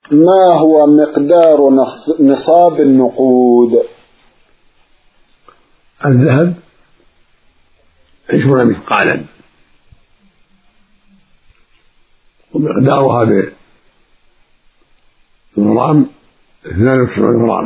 ما هو مقدار نصاب النقود؟ الذهب 20 مثقالا، ومقدارها بالغرام 92 غرام،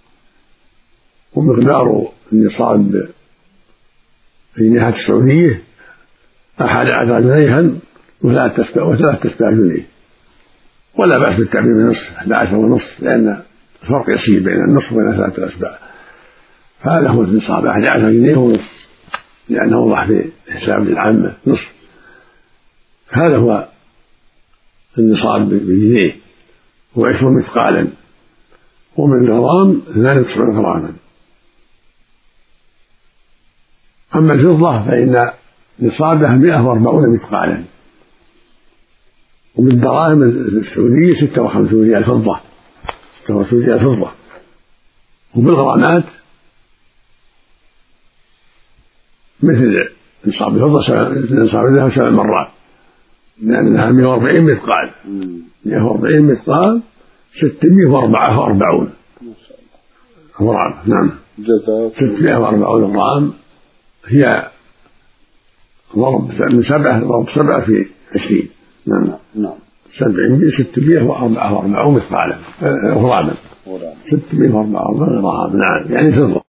ومقدار النصاب في الناحية السعودية 11 جنيها و3 جنيه، ولا بأس بالتعبير بالنصف 11 ونصف، لأن الفرق يسير بين النصف وبين 3 أسباع، فهذا هو النصاب 11 جنيه ونصف، لأنه وضح في حساب العامة نصف، هذا هو النصاب بالجنيه، هو 20 مثقالا، ومن الغرام 92 غراما. أما الفضة فإن نصابها 140 مثقالا، وبالدراهم السعودية 56 ريال فضة، 56 ريال فضة، وبالغرامات مثل نصاب الفضة نصاب الذهب 7 مرات، لأنها 140 مثقال، 140 مثقال 644 غرام. نعم، 644 غرام هي ضرب من 7 ضرب 7 في 20. نعم 644 مثقالا غراما، 644 غراما. نعم، يعني فضة.